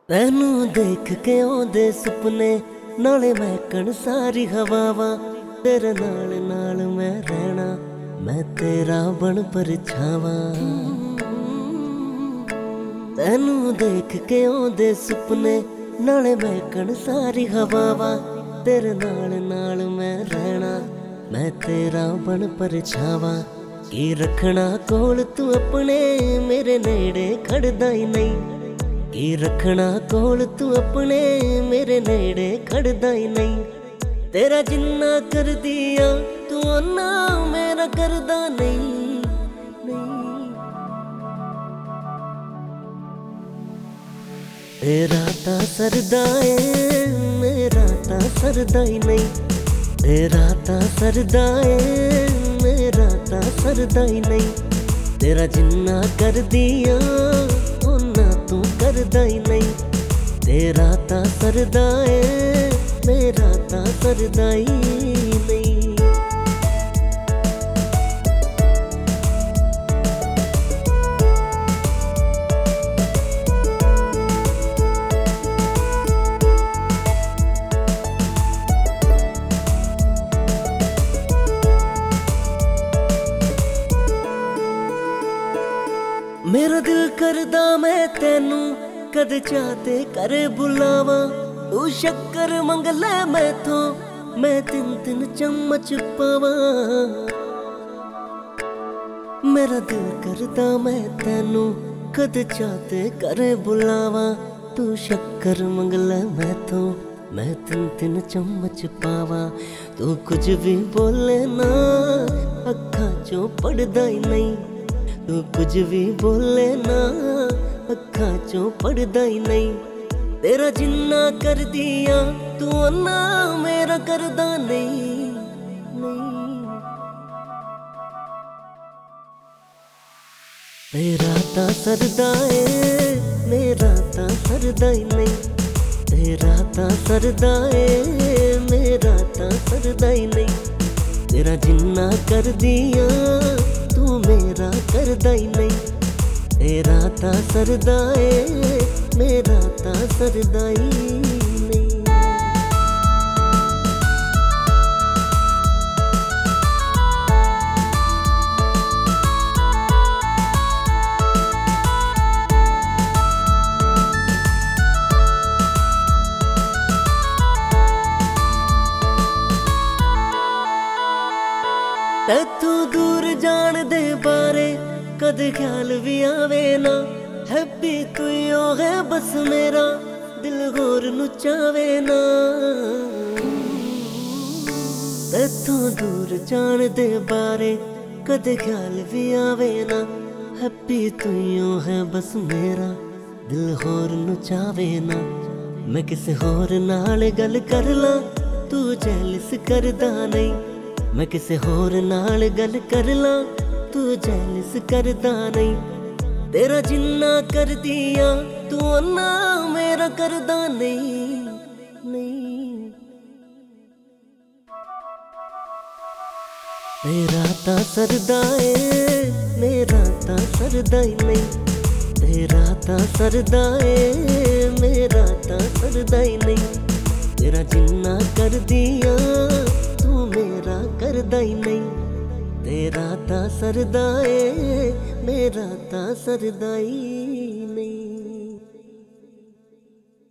ਤੈਨੂੰ ਦੇਖ ਕੇ ਆਉਂਦੇ ਸੁਪਨੇ ਨਾਲੇ ਮਹਿਕਣ ਸਾਰੀ ਹਵਾਵਾਂ। ਤੇਰੇ ਨਾਲ ਨਾਲ ਮੈਂ ਰਹਿਣਾ, ਮੈਂ ਤੇਰਾ ਬਣ ਪਰਛਾਵਾਂ। ਤੈਨੂੰ ਦੇਖ ਕੇ ਆਉਂਦੇ ਸੁਪਨੇ ਨਾਲੇ ਮਹਿਕਣ ਸਾਰੀ ਹਵਾਵਾਂ। ਤੇਰੇ ਨਾਲ ਨਾਲ ਮੈਂ ਰਹਿਣਾ, ਮੈਂ ਤੇਰਾ ਬਣ ਪਰਛਾਵਾਂ। ਕੀ ਰੱਖਣਾ ਕੋਲ ਤੂੰ ਆਪਣੇ, ਮੇਰੇ ਨੇੜੇ ਖੜਦਾ ਹੀ ਨਹੀਂ। ਕੀ ਰੱਖਣਾ ਕੋਲ ਤੂੰ ਆਪਣੇ, ਮੇਰੇ ਨੇੜੇ ਖੜਦਾ ਹੀ ਨਹੀਂ। ਤੇਰਾ ਜਿੰਨਾ ਕਰਦੀ ਆ ਤੂੰ ਓਨਾ ਮੇਰਾ ਕਰਦਾ ਨਹੀਂ। ਤੇਰਾ ਤਾਂ ਸਰਦਾ ਏ, ਮੇਰਾ ਤਾਂ ਸਰਦਾ ਹੀ ਨਹੀਂ। ਤੇਰਾ ਤਾਂ ਸਰਦਾ ਏ, ਮੇਰਾ ਤਾਂ ਸਰਦਾ ਹੀ ਨਹੀਂ। ਤੇਰਾ ਜਿੰਨਾ ਕਰਦੀ ਆ ਓਨਾ ਤੂੰ ਕਰਦਾ ਹੀ ਨਹੀਂ। ਤੇਰਾ ਤਾਂ ਸਰਦਾ ਏ, ਮੇਰਾ ਤਾਂ ਸਰਦਾ ਹੀ ਨਹੀਂ। मेरा दिल करदा मैं तेनू कदे चाहते करे बुलावा। तू शक्कर मंग ले मैथों, मैं तिन तिन चम्मच पावा। मेरा दिल करदा मैं तेनू कदे चाहते करे बुलावा। तू शक्कर मंग ले मैथों, मैं तिन तिन चम्मच पावा। तू कुछ भी बोले ना अक्खां चों पढ़दा ही नहीं। तू कुछ भी बोले ना अक्खां चों पढ़दा ही नहीं। तेरा जिन्ना कर दिया तू ओना मेरा करदा नहीं। तेरा तां सरदा ए, मेरा तां सरदा ही नहीं। तेरा तां सरदा ए, मेरा तां सरदा ही नहीं। तेरा जिन्ना कर दिया तू मेरा करदा ही नहीं। तेरा तां सरदा ए, मेरा तां सरदा ही नहीं। तैथों दूर जान दे बारे कदे ख्याल भी आवे ना। हैप्पी तू यो है बस मेरा, दिल होर नू चावे ना। तैथों दूर जान दे बारे कदे ख्याल भी आवे ना। हैप्पी तू यो है बस मेरा, दिल होर नू चावे ना। मैं किसे होर नाल गल कर ला, तू जेलस करदा नहीं। मैं किसे होर नाल गल कर ला, तू जेलस करदा नहीं। तेरा जिन्ना कर दिया तू ओना मेरा करदा नहीं। तेरा तां सरदा ए, मेरा तां सरदा ही नहीं। तेरा तां सरदा ए, मेरा तां सरदा ही नहीं। तेरा जिन्ना कर दिया तू मेरा करदा ही नहीं। तेरा तां सरदा ए, मेरा तां सरदा ही